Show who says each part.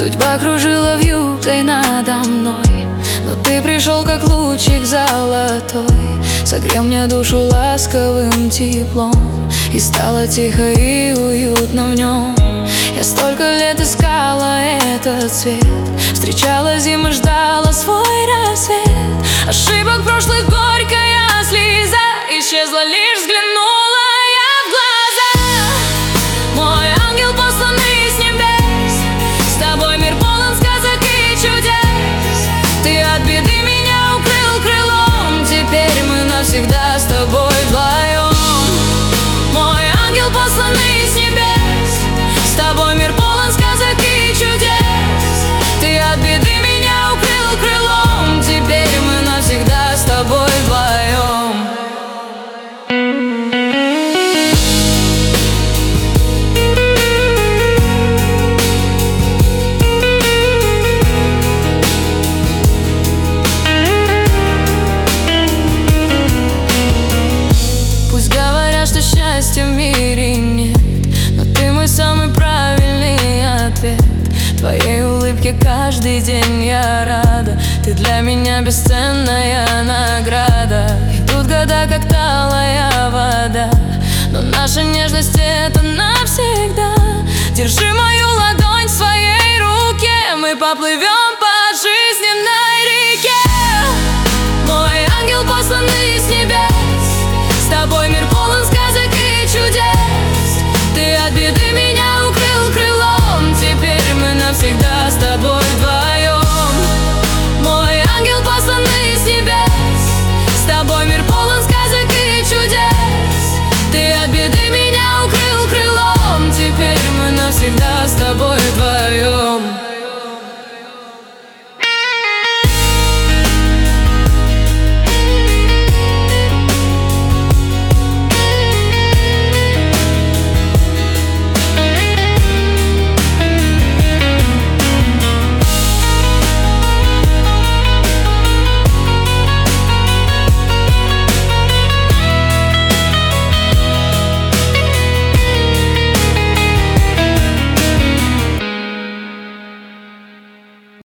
Speaker 1: Судьба кружила вьюгой надо мной, но ты пришел как лучик золотой, согрел мне душу ласковым теплом, и стало тихо и уютно в нем. Я столько лет искала этот свет, встречала зимы, ждала свой рассвет. Ошибок прошлых горькая слеза исчезла, лишь взглянула я в глаза. Мой ангел, посланный с небес, с тобой мир полон сказок и чудес. Ты от беды меня укрыл крылом, теперь мы навсегда с тобой вдвоем. Мой ангел, посланный с небес, с тобой мир полон сказок и чудес. Ты от беды меня укрыл крылом, теперь мы навсегда с тобой вдвоем. Пусть говорят, что счастья в мире нет, но ты мой самый правильный ответ. Твоей улыбке каждый день я рада, ты для меня бесценная награда. Идут года, как талая вода, но наша нежность — это навсегда. Держи мою ладонь в своей руке, мы поплывем по